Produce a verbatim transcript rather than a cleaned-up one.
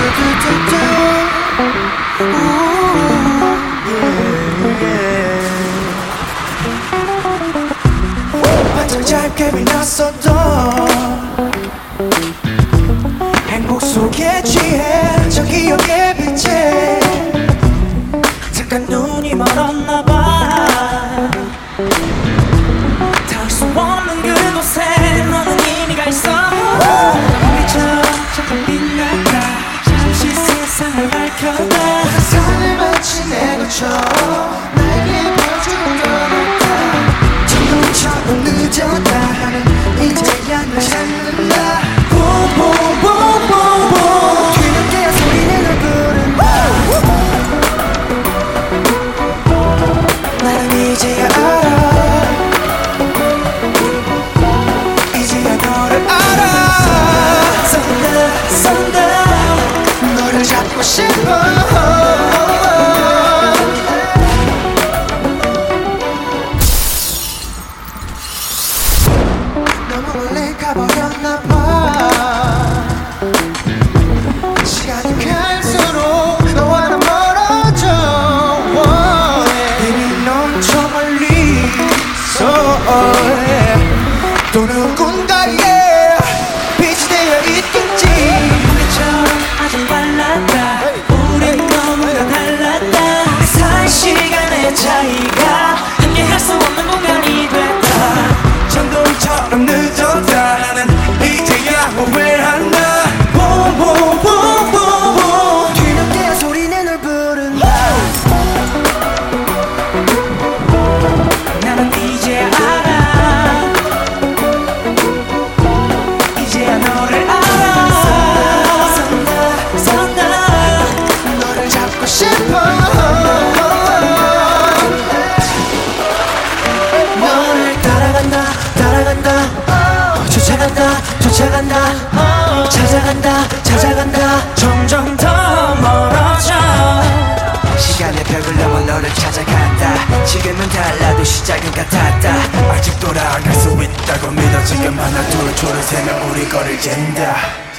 반짝 짧게 빛났었던 행복 속에 취해 저 기억의 빛에 잠깐 눈이 멀었나봐. 닿을 수 없는 그곳에 너는 이미 가 있어. 우리처럼 잠깐 빛났다. 잠시 세상을 밝혀다. 세상을 마치 내 것처럼 나에게 보여주는 것 같아. 천둥처럼 늦었다. 나는 이제야 널 찾는다. 봄봄봄봄봄 뒤늦게야 소리내 널 부른다. 나는 이제야 알아. 이제야 너를 알아. 쏜다 쏜다 너를 잡고 싶어. 너무 멀리 가버렸나봐. 시간이 갈수록 너와 나 멀어져. Baby 넌 저 멀리 있어. 또 누군가의 빛이 되어 있겠지. 우리처럼 아주 달랐다. 우린 너무나 달랐다. 내 사이 시간의 차이가 함께 할 수 없는 공간이 됐다. 천둥처럼 늦었다. 나는 이제야 후회한다. 봄봄봄봄봄 뒤늦게 소리내 널 부른다. 나는 이제 알아. 이제야 너를 알아. 쏜다 쏜다 너를 잡고 싶어. 너를 따라간다 따라간다 쫓아간다 쫓아간다 찾아간다 찾아간다 점점 더 멀어져. 시간의 벽을 넘어 너를 찾아간다. 지금은 달라도 시작은 같았다. 아직 돌아갈 수 있다고 믿어. 지금 하나 둘 초를 세며 우리 거를 잰다.